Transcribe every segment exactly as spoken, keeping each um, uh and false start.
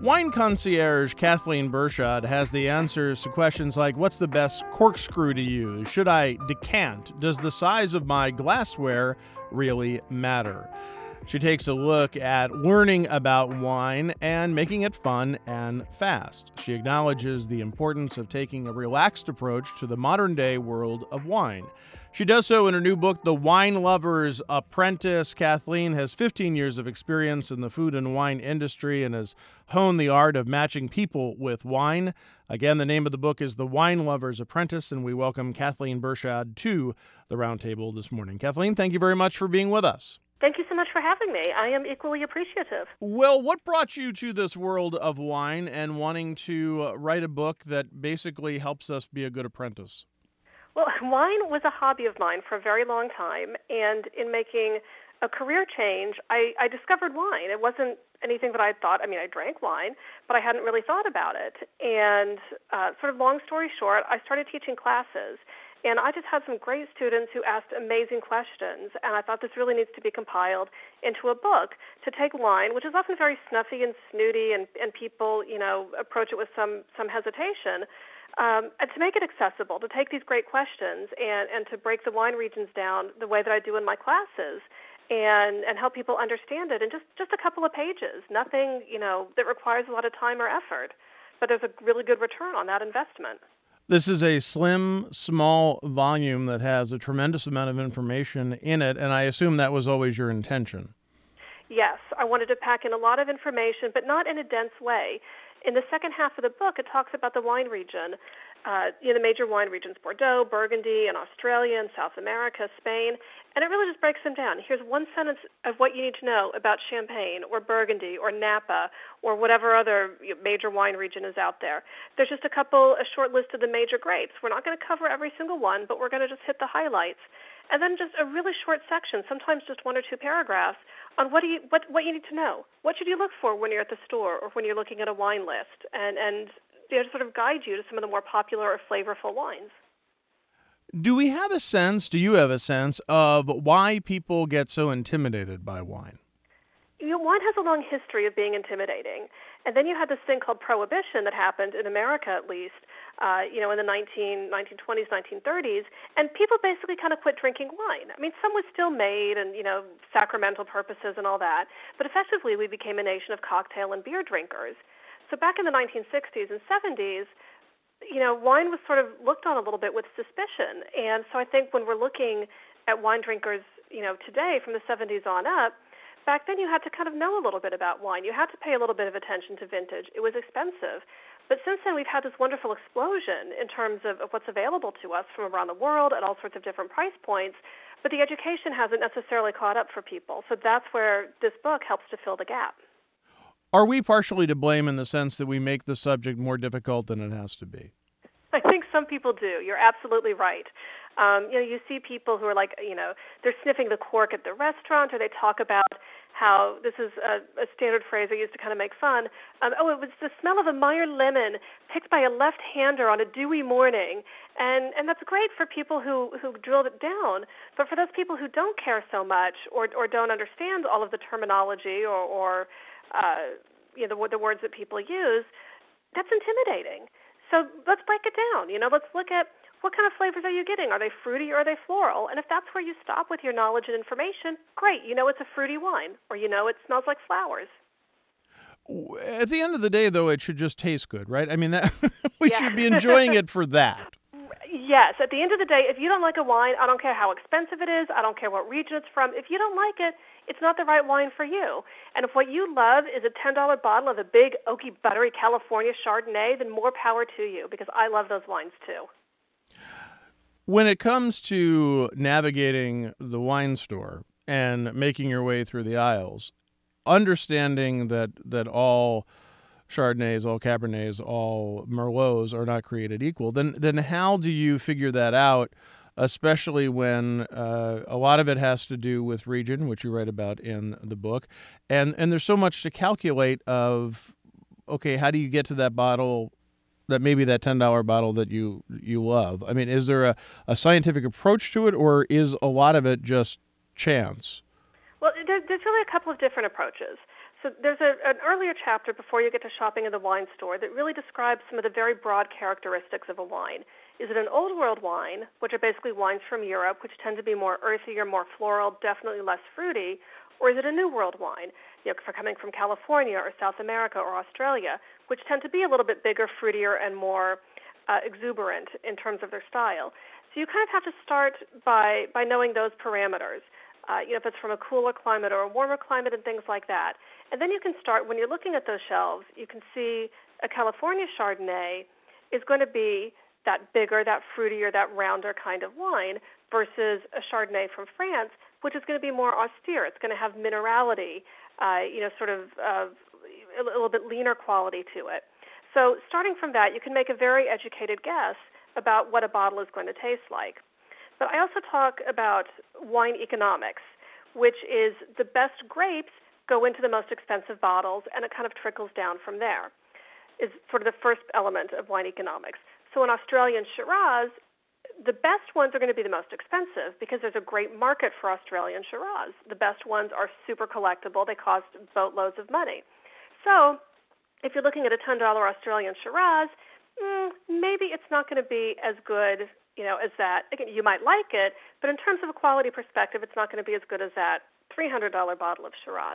Wine concierge Kathleen Bershad has the answers to questions like, what's the best corkscrew to use? Should I decant? Does the size of my glassware really matter? She takes a look at learning about wine and making it fun and fast. She acknowledges the importance of taking a relaxed approach to the modern-day world of wine. She does so in her new book, The Wine Lover's Apprentice. Kathleen has fifteen years of experience in the food and wine industry and has honed the art of matching people with wine. Again, the name of the book is The Wine Lover's Apprentice, and we welcome Kathleen Bershad to the Roundtable this morning. Kathleen, thank you very much for being with us. Thank you so much for having me. I am equally appreciative. Well, what brought you to this world of wine and wanting to uh, write a book that basically helps us be a good apprentice? Well, wine was a hobby of mine for a very long time, and in making a career change, I, I discovered wine. It wasn't anything that I thought, I mean, I drank wine, but I hadn't really thought about it. And uh, sort of long story short, I started teaching classes, and I just had some great students who asked amazing questions, and I thought this really needs to be compiled into a book to take wine, which is often very snuffy and snooty, and, and people, you know, approach it with some, some hesitation. Um, and to make it accessible, to take these great questions and, and to break the wine regions down the way that I do in my classes and, and help people understand it in just, just a couple of pages, nothing, you know, that requires a lot of time or effort, but there's a really good return on that investment. This is a slim, small volume that has a tremendous amount of information in it, and I assume that was always your intention. Yes, I wanted to pack in a lot of information, but not in a dense way. In the second half of the book, it talks about the wine region, uh, you know, the major wine regions, Bordeaux, Burgundy, and Australia, and South America, Spain, and it really just breaks them down. Here's one sentence of what you need to know about Champagne, or Burgundy, or Napa, or whatever other major wine region is out there. There's just a couple, a short list of the major grapes. We're not going to cover every single one, but we're going to just hit the highlights. And then just a really short section, sometimes just one or two paragraphs, on what do you what what you need to know. What should you look for when you're at the store or when you're looking at a wine list, and and you know, to sort of guide you to some of the more popular or flavorful wines. Do we have a sense, do you have a sense of why people get so intimidated by wine? You know, wine has a long history of being intimidating. And then you had this thing called Prohibition that happened, in America at least, uh, you know, in the nineteen, nineteen twenties, nineteen thirties, and people basically kind of quit drinking wine. I mean, some was still made and, you know, sacramental purposes and all that, but effectively we became a nation of cocktail and beer drinkers. So back in the nineteen sixties and seventies, you know, wine was sort of looked on a little bit with suspicion. And so I think when we're looking at wine drinkers, you know, today from the seventies on up, back then you had to kind of know a little bit about wine. You had to pay a little bit of attention to vintage. It was expensive. But since then we've had this wonderful explosion in terms of, of what's available to us from around the world at all sorts of different price points. But the education hasn't necessarily caught up for people. So that's where this book helps to fill the gap. Are we partially to blame in the sense that we make the subject more difficult than it has to be? I think some people do. You're absolutely right. Um, you know, you see people who are like, you know, they're sniffing the cork at the restaurant, or they talk about how, this is a, a standard phrase I used to kind of make fun, um, oh, it was the smell of a Meyer lemon picked by a left-hander on a dewy morning. And and that's great for people who, who drilled it down. But for those people who don't care so much or, or don't understand all of the terminology or, or uh, you know, the, the words that people use, that's intimidating. So let's break it down. You know, let's look at what kind of flavors are you getting? Are they fruity or are they floral? And if that's where you stop with your knowledge and information, great. You know it's a fruity wine, or you know it smells like flowers. At the end of the day, though, it should just taste good, right? I mean, that we Yeah. should be enjoying it for that. Yes. At the end of the day, if you don't like a wine, I don't care how expensive it is. I don't care what region it's from. If you don't like it, it's not the right wine for you. And if what you love is a ten dollar bottle of a big, oaky, buttery California Chardonnay, then more power to you, because I love those wines too. When it comes to navigating the wine store and making your way through the aisles, understanding that that all Chardonnays, all Cabernets, all Merlots are not created equal, then then how do you figure that out, especially when uh, a lot of it has to do with region, which you write about in the book, and, and there's so much to calculate of, okay, how do you get to that bottle, that maybe that ten dollar bottle that you you love? I mean, is there a, a scientific approach to it, or is a lot of it just chance? Well, there, there's really a couple of different approaches. So there's a, an earlier chapter before you get to shopping in the wine store that really describes some of the very broad characteristics of a wine. Is it an old world wine, which are basically wines from Europe, which tend to be more earthier, more floral, definitely less fruity, or is it a new world wine, you know, for coming from California or South America or Australia, which tend to be a little bit bigger, fruitier, and more uh, exuberant in terms of their style. So you kind of have to start by by knowing those parameters. Uh, you know, if it's from a cooler climate or a warmer climate and things like that. And then you can start, when you're looking at those shelves, you can see a California Chardonnay is going to be that bigger, that fruitier, that rounder kind of wine versus a Chardonnay from France, which is going to be more austere. It's going to have minerality, uh, you know, sort of uh, a little bit leaner quality to it. So starting from that, you can make a very educated guess about what a bottle is going to taste like. But I also talk about wine economics, which is the best grapes go into the most expensive bottles, and it kind of trickles down from there, is sort of the first element of wine economics. So in Australian Shiraz, the best ones are going to be the most expensive because there's a great market for Australian Shiraz. The best ones are super collectible. They cost boatloads of money. So if you're looking at a ten dollars Australian Shiraz, mm, maybe it's not going to be as good, you know, as that. Again, you might like it, but in terms of a quality perspective, it's not going to be as good as that three hundred dollars bottle of Shiraz.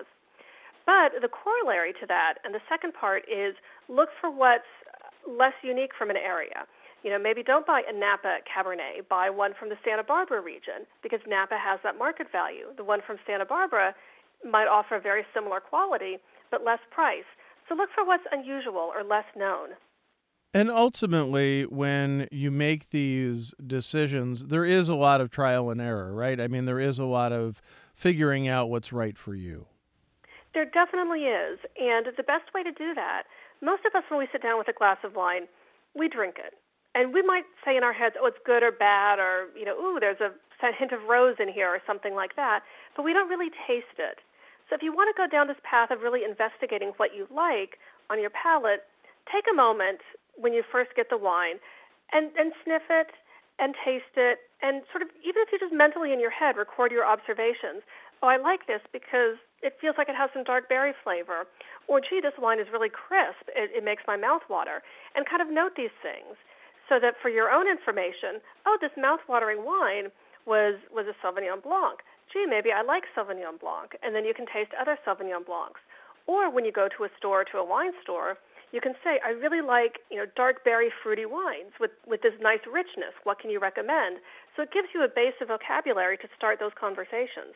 But the corollary to that, and the second part, is look for what's less unique from an area. You know, maybe don't buy a Napa Cabernet. Buy one from the Santa Barbara region because Napa has that market value. The one from Santa Barbara might offer very similar quality but less price. So look for what's unusual or less known. And ultimately, when you make these decisions, there is a lot of trial and error, right? I mean, there is a lot of figuring out what's right for you. There definitely is. And the best way to do that, most of us, when we sit down with a glass of wine, we drink it. And we might say in our heads, oh, it's good or bad, or, you know, ooh, there's a hint of rose in here or something like that. But we don't really taste it. So if you want to go down this path of really investigating what you like on your palate, take a moment when you first get the wine and, and sniff it and taste it, and sort of, even if you just mentally in your head record your observations. Oh, I like this because it feels like it has some dark berry flavor. Or, gee, this wine is really crisp. It, it makes my mouth water. And kind of note these things so that for your own information, oh, this mouth-watering wine was, was a Sauvignon Blanc. Gee, maybe I like Sauvignon Blanc. And then you can taste other Sauvignon Blancs. Or when you go to a store, to a wine store, you can say, I really like, you know, dark berry fruity wines with, with this nice richness. What can you recommend? So it gives you a base of vocabulary to start those conversations.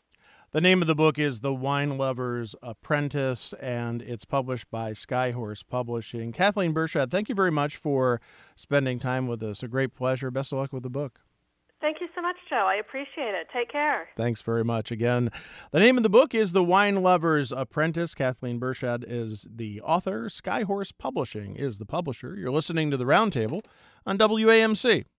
The name of the book is The Wine Lover's Apprentice, and it's published by Skyhorse Publishing. Kathleen Bershad, thank you very much for spending time with us. A great pleasure. Best of luck with the book. Thank you so much, Joe. I appreciate it. Take care. Thanks very much. Again, the name of the book is The Wine Lover's Apprentice. Kathleen Bershad is the author. Skyhorse Publishing is the publisher. You're listening to The Roundtable on W A M C.